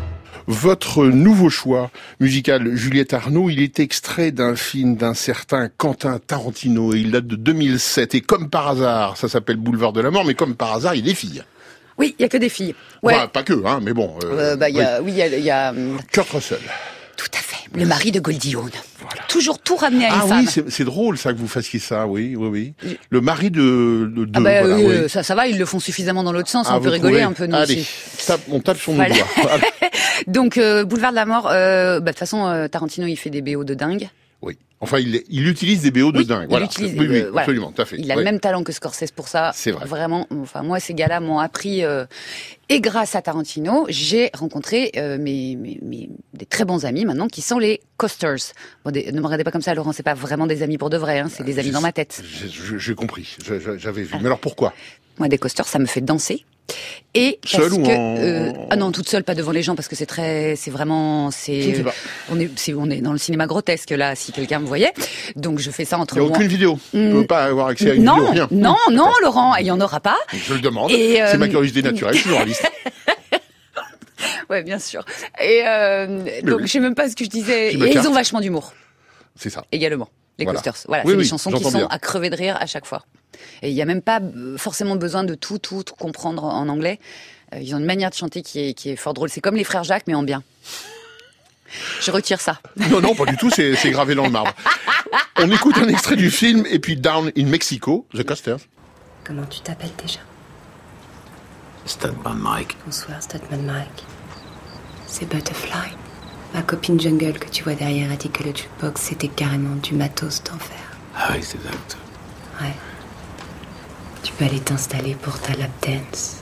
Votre nouveau choix musical, Juliette Arnaud, il est extrait d'un film d'un certain Quentin Tarantino et il date de deux mille sept. Et comme par hasard, ça s'appelle Boulevard de la Mort, mais comme par hasard, il y a des filles. Oui, il y a que des filles. Ouais. Enfin, pas que, hein, mais bon. Euh, euh, bah, y a, oui, il y a, y a... Kurt Russell. Tout à fait. Le mari de Goldie Hawn. Voilà. Toujours tout ramené à une ah femme. Ah oui, c'est, c'est drôle ça que vous fassissiez ça, oui, oui, oui. Le mari de... de, de ah bah, voilà, euh, oui. ça, ça va, ils le font suffisamment dans l'autre sens, ah, on peut rigoler trouvez... un peu nous Allez, aussi. Tape, on tape sur voilà. nos doigts. Donc, euh, Boulevard de la Mort, euh, bah, de toute façon, euh, Tarantino, il fait des B O de dingue. Oui. Enfin, il, il utilise des B O de oui, dingue. Il voilà. utilise, oui, oui, euh, voilà. absolument, tout à fait. Il a oui. le même talent que Scorsese pour ça. C'est vrai. Vraiment, enfin, moi, ces gars-là m'ont appris, euh, et grâce à Tarantino, j'ai rencontré euh, mes, mes, mes, des très bons amis maintenant, qui sont les Costers. Bon, des, ne me regardez pas comme ça, Laurent, c'est pas vraiment des amis pour de vrai, hein, c'est des amis j'ai, dans ma tête. J'ai, j'ai compris, j'avais vu. Mais alors pourquoi ? Moi, des Costers, ça me fait danser. Et seule ou que, en... euh, ah non, toute seule, pas devant les gens, parce que c'est très, c'est vraiment, c'est, je ne sais pas. on est, c'est, on est dans le cinéma grotesque là, si quelqu'un me voyait. Donc je fais ça entre moi. Il n'y a aucune vidéo. Mmh. On ne peut pas avoir accès à une non, vidéo. Rien. Non, non, non, Laurent, il y en aura pas. Je le demande. Et, euh... c'est ma curiosité naturelle, je suis journaliste. Ouais, bien sûr. Et euh, donc oui. je sais même pas ce que je disais. Je Et ils ont vachement d'humour. C'est ça. Également. Les voilà. Coasters. Voilà, oui, c'est oui, des chansons qui sont bien. à crever de rire à chaque fois. Et il n'y a même pas forcément besoin de tout, tout, tout comprendre en anglais. Ils ont une manière de chanter qui est, qui est fort drôle. C'est comme les frères Jacques, mais en bien. Je retire ça. Non, non, pas du tout, c'est, c'est gravé dans le marbre. On écoute un extrait du film, et puis Down in Mexico, The Costers. Comment tu t'appelles déjà ? Stuntman Mike. Bonsoir, Stuntman Mike. C'est Butterfly. Ma copine Jungle que tu vois derrière a dit que le jukebox c'était carrément du matos d'enfer. Ah oui, c'est exact. Ouais. Tu peux aller t'installer pour ta lap dance.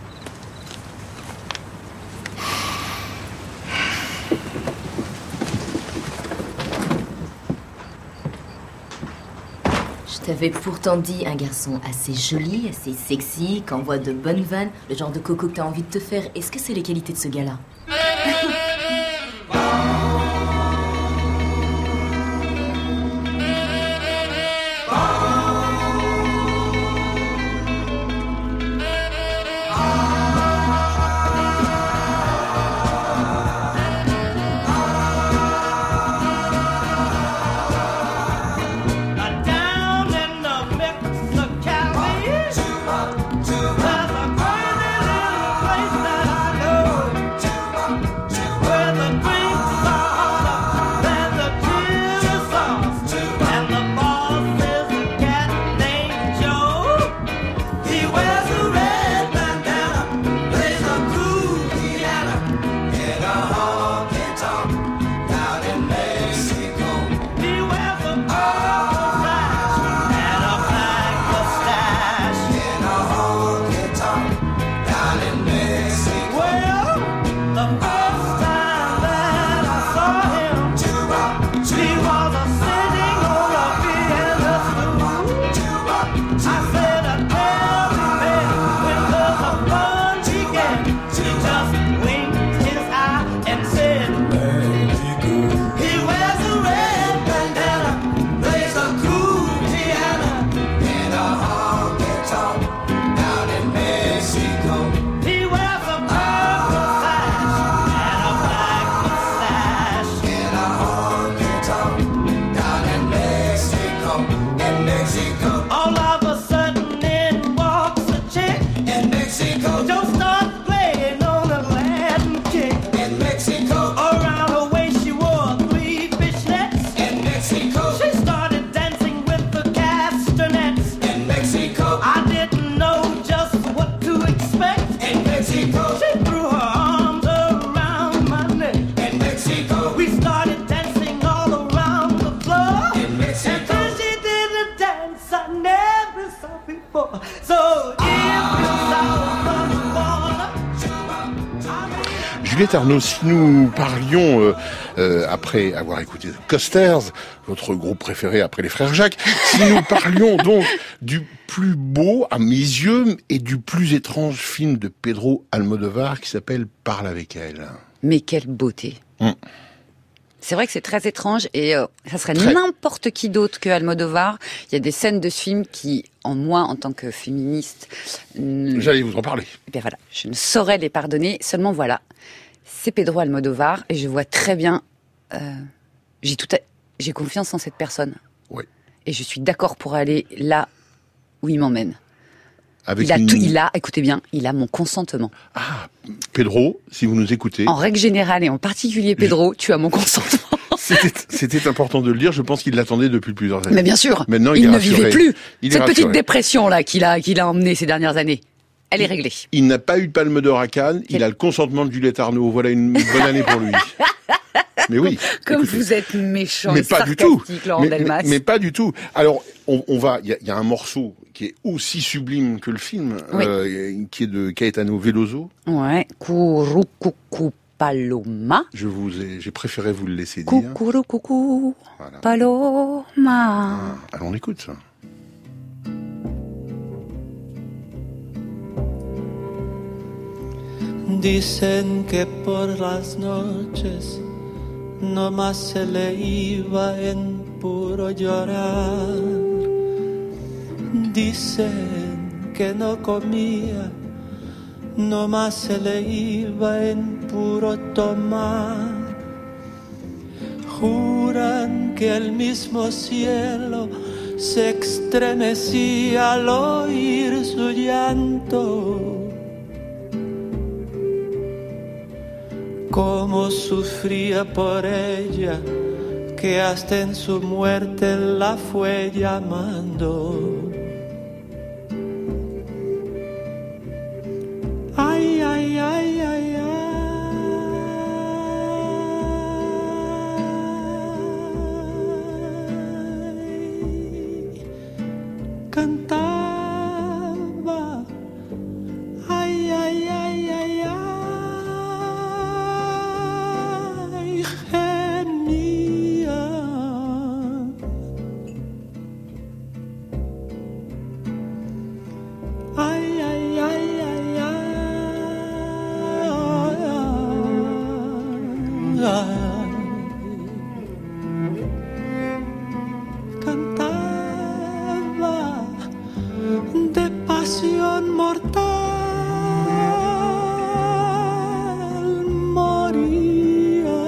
Je t'avais pourtant dit un garçon assez joli, assez sexy, qui envoie de bonnes vannes, le genre de coco que t'as envie de te faire. Est-ce que c'est les qualités de ce gars-là ? Juliette Arnaud, si nous parlions, euh, euh, après avoir écouté The Costers, votre groupe préféré après les frères Jacques, si nous parlions donc du plus beau, à mes yeux, et du plus étrange film de Pedro Almodovar qui s'appelle Parle avec elle. Mais quelle beauté. Hum. C'est vrai que c'est très étrange et euh, ça serait très. n'importe qui d'autre que Almodovar. Il y a des scènes de ce film qui, en moi, en tant que féministe... J'allais vous en parler. Et bien voilà, je ne saurais les pardonner. Seulement voilà, c'est Pedro Almodovar et je vois très bien. Euh, j'ai tout, à, j'ai confiance en cette personne. Oui. Et je suis d'accord pour aller là où il m'emmène. Avec il a une... tout, il a, écoutez bien, il a mon consentement. Ah, Pedro, si vous nous écoutez. En règle générale et en particulier Pedro, je... tu as mon consentement. C'était, c'était important de le dire. Je pense qu'il l'attendait depuis plusieurs années. Mais bien sûr. Maintenant, il, il ne rassuré. vivait plus. Il Cette petite dépression là qu'il a, qu'il a emmenée ces dernières années, elle est réglée. Il n'a pas eu de Palme d'Or à Cannes. Il a le consentement de Juliette Arnaud. Voilà une bonne année pour lui. Mais oui. Comme écoutez, vous êtes méchant mais et pas du tout. Laurent mais, Delmas. Mais, mais pas du tout. Alors, on, on va. Il y, y a un morceau qui est aussi sublime que le film, oui. euh, qui est de Caetano Veloso. Ouais. Curucucu Paloma. Je vous ai, j'ai préféré vous le laisser dire. Cucurucucu voilà. Paloma. Ah, alors on écoute ça. Dicen que por las noches no más se le iba en puro llorar. Dicen que no comía, no más se le iba en puro tomar. Juran que el mismo cielo se estremecía al oír su llanto. Cómo sufría por ella, que hasta en su muerte la fue llamando. Ay, ay, ay, ay, ay. Cantaba. Ay, ay, ay, ay, ay. Cantaba de pasión mortal, moría.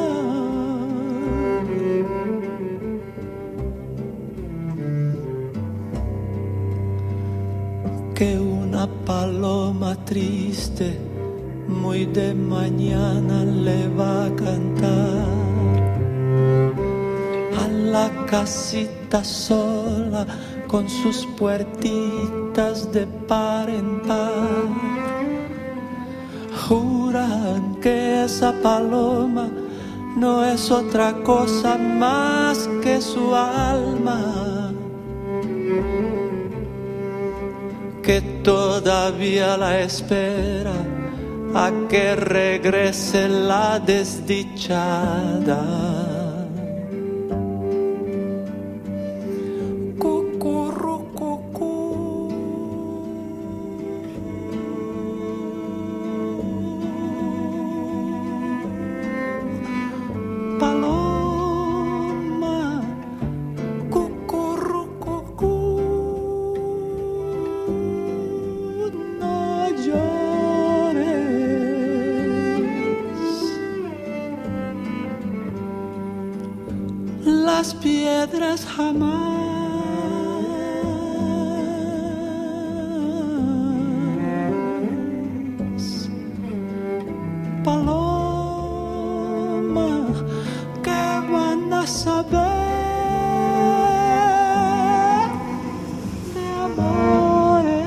Que una paloma triste muy de mañana le va a cantar a la casita sola con sus puertitas de par en par. Juran que esa paloma no es otra cosa más que su alma, que todavía la espera a que regrese la desdichada. Las piedras jamás paloma, ¿qué van a saber de amores?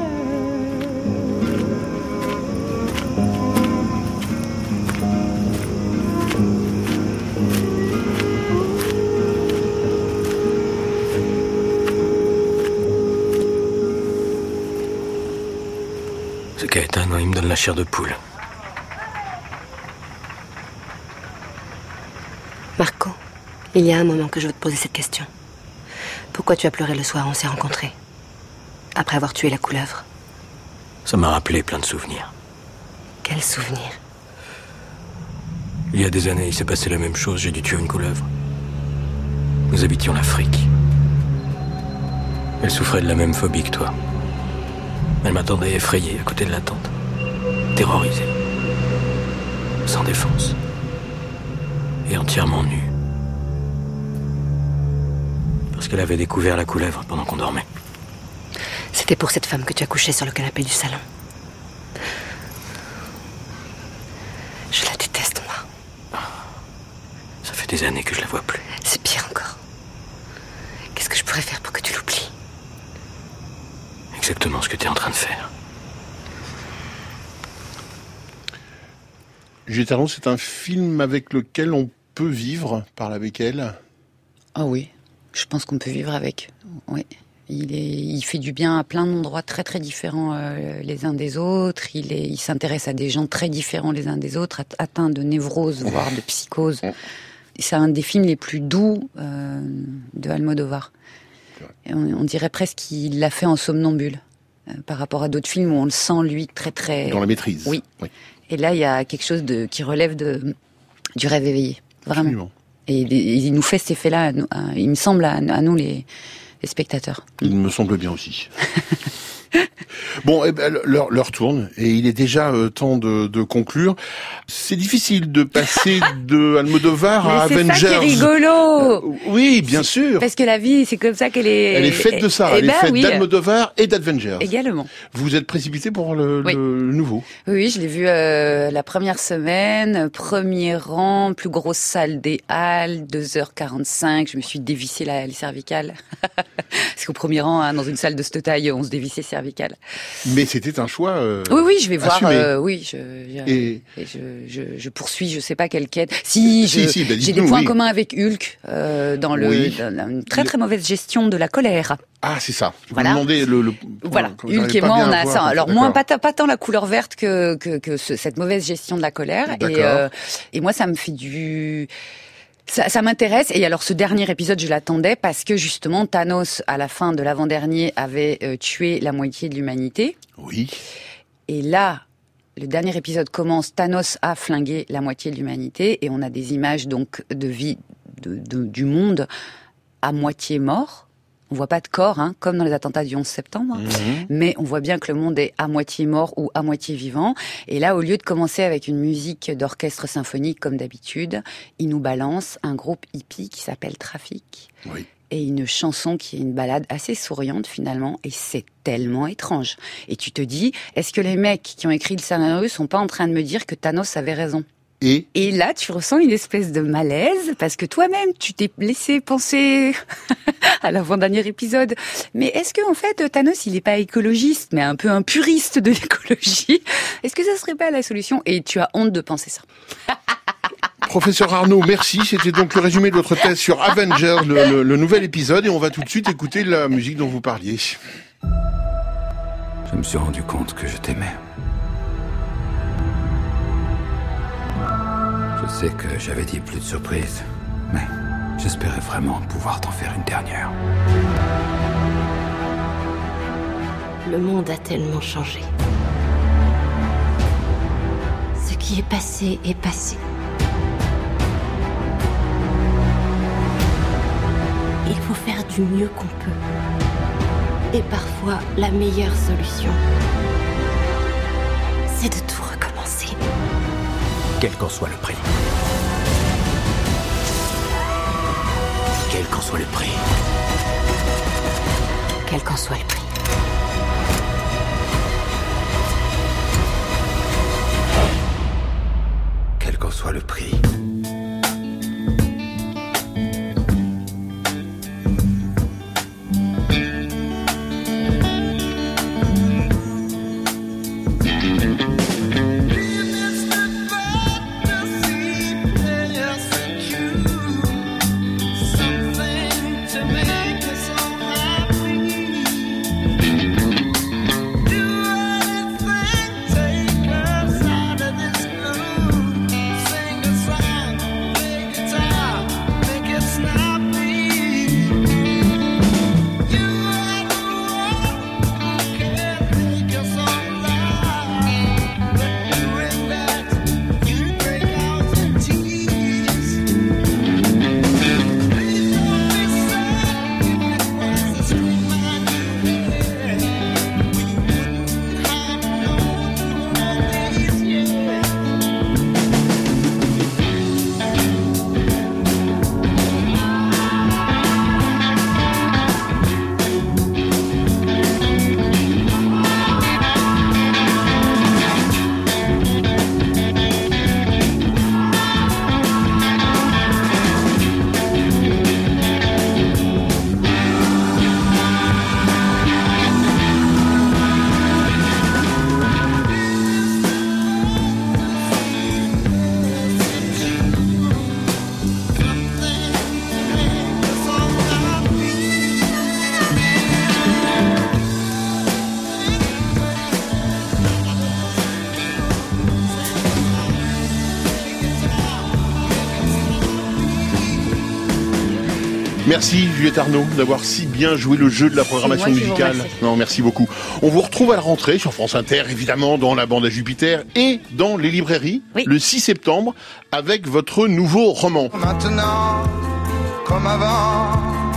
Ce Caetano, il me donne la chair de poule. Marco, il y a un moment que je veux te poser cette question. Pourquoi tu as pleuré le soir où on s'est rencontrés? Après avoir tué la couleuvre. Ça m'a rappelé plein de souvenirs. Quels souvenirs? Il y a des années, il s'est passé la même chose, j'ai dû tuer une couleuvre. Nous habitions l'Afrique. Elle souffrait de la même phobie que toi. Elle m'attendait effrayée à côté de la tente, terrorisée. sans défense, et entièrement nue. Parce qu'elle avait découvert la couleuvre pendant qu'on dormait. C'était pour cette femme que tu as couché sur le canapé du salon. Je la déteste, moi. Ça fait des années que je la vois plus. C'est pire encore. Qu'est-ce que je pourrais faire pour que tu l'oublies? Exactement ce que tu es en train de faire. Juliette Arnaud, c'est un film avec lequel on peut vivre, parle avec elle. Ah oui, je pense qu'on peut vivre avec. Oui. Il, est, il fait du bien à plein d'endroits très très différents euh, les uns des autres. Il, est, il s'intéresse à des gens très différents les uns des autres, atteints de névrose, voire de psychose. C'est un des films les plus doux euh, de Almodovar. Et on, on dirait presque qu'il l'a fait en somnambule, euh, par rapport à d'autres films où on le sent, lui, très très... Dans la maîtrise. Oui. oui. Et là, il y a quelque chose de, qui relève de, du rêve éveillé. Vraiment. Absolument. Et il, il nous fait cet effet-là, à nous, à, il me semble, à, à nous les... les spectateurs. Il me semble bien aussi. Bon, eh ben, l'heure, l'heure tourne et il est déjà euh, temps de, de conclure. C'est difficile de passer de Almodovar à Mais Avengers. C'est ça qui est rigolo. Euh, oui, bien sûr. Parce que la vie, c'est comme ça qu'elle est. Elle est faite de ça. Et Elle ben, est faite oui. d'Almodovar et d'Avengers. Également. Vous êtes précipité pour le, Oui. le, le nouveau. Oui, je l'ai vu euh, la première semaine, premier rang, plus grosse salle des Halles, deux heures quarante-cinq. Je me suis dévissé la, les cervicales. Parce qu'au premier rang, hein, dans une salle de cette taille, on se dévissait cervicales. Mais c'était un choix. Euh, oui, oui, je vais voir. assumé. Euh, oui, je, je, Et... et je, je, je poursuis. Je sais pas quelle quête. Si, je, si, si, bah, j'ai des dites-nous, points oui. communs avec Hulk euh, dans le Oui. dans une très très mauvaise gestion de la colère. Ah, c'est ça. Je Voilà. me demandais le. le... Voilà, Quand j'arrive Hulk et pas moi, bien on à a voir, ça. comme Alors ça, moins d'accord. pas, pas tant la couleur verte que que, que ce, cette mauvaise gestion de la colère. Et, D'accord. euh, et moi, ça me fait du Ça, ça m'intéresse. Et alors, ce dernier épisode, je l'attendais parce que justement, Thanos, à la fin de l'avant-dernier, avait euh, tué la moitié de l'humanité. Oui. Et là, le dernier épisode commence. Thanos a flingué la moitié de l'humanité, et on a des images donc de vie de, de, du monde à moitié mort. On voit pas de corps, hein, comme dans les attentats du onze septembre, Mmh. mais on voit bien que le monde est à moitié mort ou à moitié vivant. Et là, au lieu de commencer avec une musique d'orchestre symphonique comme d'habitude, il nous balance un groupe hippie qui s'appelle Trafic. Oui. Et une chanson qui est une balade assez souriante finalement, et c'est tellement étrange. Et tu te dis, est-ce que les mecs qui ont écrit le scénario sont pas en train de me dire que Thanos avait raison ? Et, et là, tu ressens une espèce de malaise, parce que toi-même, tu t'es laissé penser à l'avant-dernier épisode. Mais est-ce que en fait, Thanos, il est pas écologiste, mais un peu un puriste de l'écologie ? Est-ce que ça serait pas la solution ? Et tu as honte de penser ça. Professeur Arnaud, merci. C'était donc le résumé de votre thèse sur Avengers, le, le, le nouvel épisode, et on va tout de suite écouter la musique dont vous parliez. Je me suis rendu compte que je t'aimais. Je sais que j'avais dit plus de surprises, mais j'espérais vraiment pouvoir t'en faire une dernière. Le monde a tellement changé. Ce qui est passé est passé. Il faut faire du mieux qu'on peut. Et parfois, la meilleure solution, c'est de tout recommencer. Quel qu'en soit le prix. Quel qu'en soit le prix. Quel qu'en soit le prix. Quel qu'en soit le prix. Sing a song Merci Juliette Arnaud d'avoir si bien joué le jeu de la programmation musicale. Non, merci beaucoup. On vous retrouve à la rentrée sur France Inter, évidemment, dans la bande à Jupiter et dans les librairies, oui. le six septembre, avec votre nouveau roman. Maintenant, comme avant.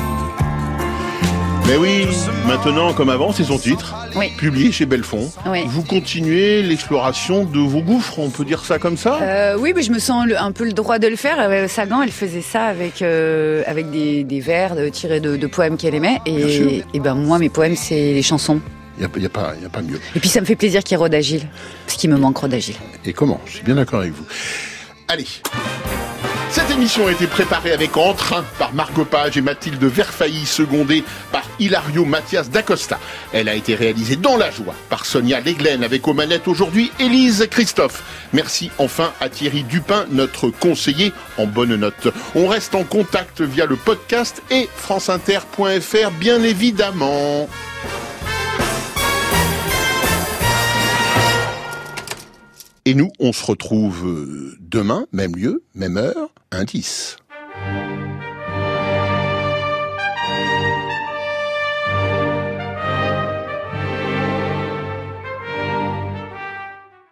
Mais oui, maintenant comme avant, c'est son titre, oui. publié chez Belfond. Oui. Vous continuez l'exploration de vos gouffres, on peut dire ça comme ça euh, Oui, mais je me sens le, un peu le droit de le faire. Euh, Sagan, elle faisait ça avec euh, avec des, des vers de, tirés de, de poèmes qu'elle aimait. Et, et ben moi, mes poèmes, c'est les chansons. Il n'y a, y a, pas, y a pas mieux. Et puis ça me fait plaisir qu'il y ait Rod Agile, parce qu'il me manque Rod Agile. Et comment ? Je suis bien d'accord avec vous. Allez. Cette émission a été préparée avec entrain par Margot Page et Mathilde Verfailly, secondée par Hilario Mathias d'Acosta. Elle a été réalisée dans la joie par Sonia Leglen, avec aux manettes aujourd'hui Élise Christophe. Merci enfin à Thierry Dupin, notre conseiller en bonne note. On reste en contact via le podcast et franceinter point f r, bien évidemment. Et nous, on se retrouve demain, même lieu, même heure, indice.